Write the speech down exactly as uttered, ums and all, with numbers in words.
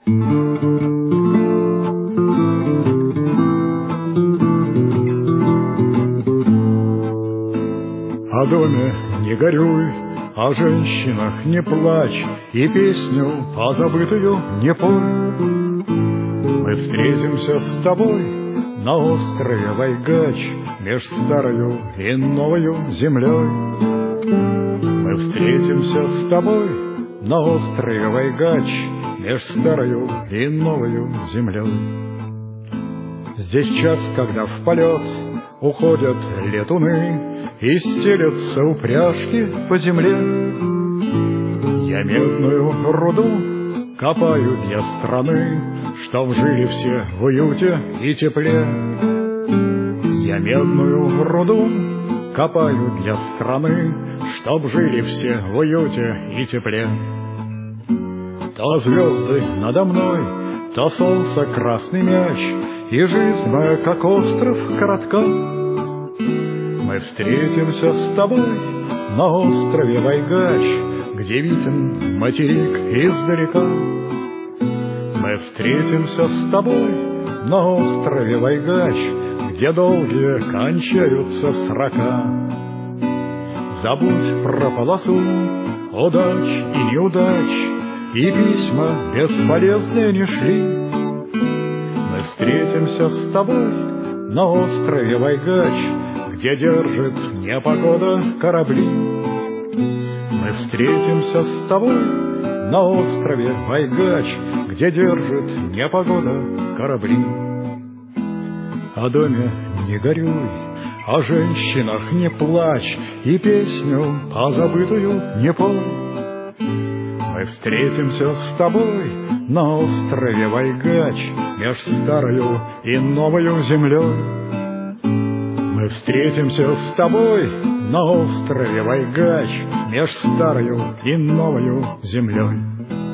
О доме не горюй, о женщинах не плачь, и песню позабытую не пой. Мы встретимся с тобой на острове Вайгач, меж старою и новою землей. Мы встретимся с тобой на острове Вайгач, меж старою и новою землей. Здесь час, когда в полет уходят летуны, и стелятся упряжки по земле. Я медную руду копаю для страны, чтоб жили все в уюте и тепле. Я медную руду копаю для страны, чтоб жили все в уюте и тепле. То звезды надо мной, то солнце красный мяч, и жизнь моя, как остров, коротка. Мы встретимся с тобой на острове Вайгач, где виден материк издалека. Мы встретимся с тобой на острове Вайгач, где долгие кончаются срока. Забудь про полосу удач и неудач, и письма бесполезные не шли. Мы встретимся с тобой на острове Вайгач, где держит непогода корабли. Мы встретимся с тобой на острове Вайгач, где держит непогода корабли. О доме не горюй, о женщинах не плачь, и песню позабытую не пой. Мы встретимся с тобой на острове Вайгач, меж старою и новою землей. Мы встретимся с тобой на острове Вайгач, меж старою и новою землей.